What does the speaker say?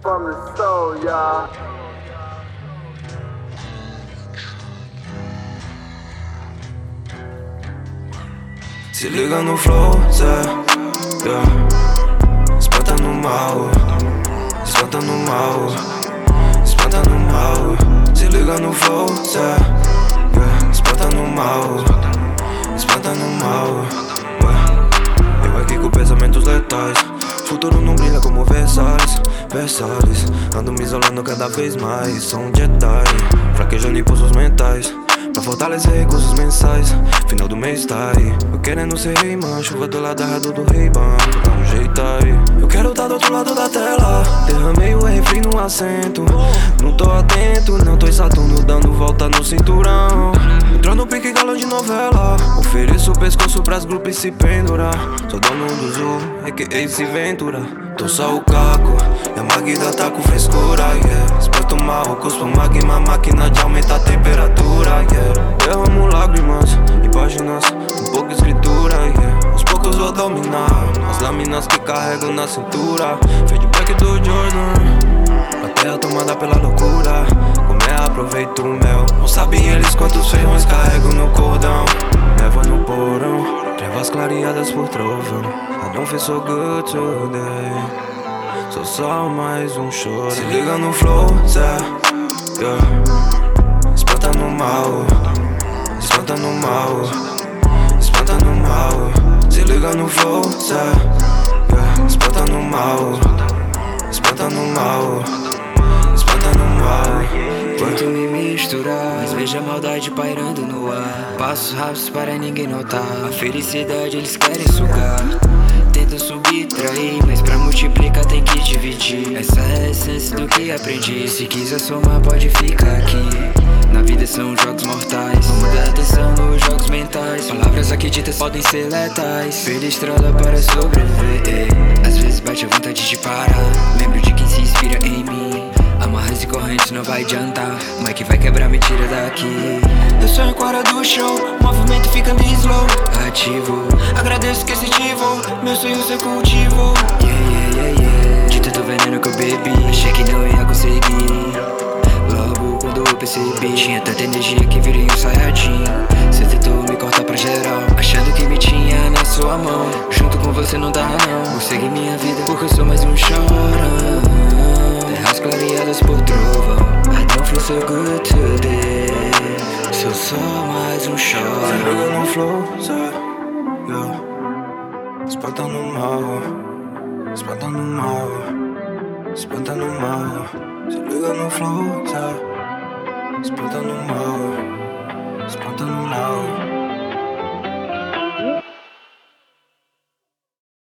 From the soul, y'all. Se liga no flow, Zé, yeah. Espanta no mal, espanta no mal, espanta no mal. Se liga no flow, Zé, yeah. Espanta no mal, espanta no mal, yeah. Eu aqui com pensamentos letais. Futuro não brilha como Versalhes. Ando me isolando cada vez mais. Sou um Jedi, fraquejando impulsos mentais pra fortalecer recursos mensais. Final do mês tá aí. Eu querendo ser rei, man. Chuva do lado errado do rei, banco. Dá um jeito aí. Eu quero tá do outro lado da tela. Derramei o refri no assento. Não tô atento, não tô em Saturno dando volta no cinturão. Entrou no pique galão de novela. Ofereço o pescoço pras grupos se pendurar. Sou dono do Zoo, a.k.a. se ventura. Tô só o caco, e a Magda tá com frescura, yeah. Espanto mal, cuspo magma, máquina de aumentar a temperatura, yeah. Derramo lágrimas em páginas, com pouca escritura, yeah. Aos poucos vou dominar as lâminas que carrego na cintura. Feedback do Jordan, a terra tomada pela loucura. Como aproveito o mel. Não sabem eles quantos ferrões carrego no cordão. Névoa no porão, trevas clareadas por trovão. I don't feel so good today. Sou só mais um choro. Se liga no flow, Zé, yeah. Espanta no mal, espanta no mal, espanta no mal. Se liga no flow, Zé, yeah. Espanta no mal, espanta no mal, espanta no mal. Tento me misturar, mas vejo a maldade pairando no ar. Passos rápidos para ninguém notar. A felicidade eles querem sugar. Tentam subtrair, mas pra multiplicar tem que dividir. Essa é a essência do que aprendi. Se quiser somar pode ficar aqui. Na vida são jogos mortais. Vamos dar atenção nos jogos mentais. Palavras aqui ditas podem ser letais. Pela estrada para sobreviver. Às vezes bate a vontade de parar. Lembro de quem se inspira em mim. Amarras e correntes não vai adiantar. Mike vai quebrar, me tira daqui. Eu sonho com a hora do show, movimento ficando slow. Ativo, agradeço que assistivo. Meu sonho seu cultivo. Yeah. De tanto veneno que eu bebi, achei que não ia conseguir. Logo quando eu percebi, tinha tanta energia que virei um saiyajin. Cê tentou me cortar pra geral, achando que me tinha na sua mão. Junto com você não dá não. Vou seguir minha vida porque eu sou mais um chorão. Terras clareadas por trovão. I don't feel so good today. Sou só mais um Se chorão. liga no flow, Zé, yeah. Espanta no mal, espanta no mal, espanta no mal. Se liga no flow, Zé. Espanta no mal, espanta no mal.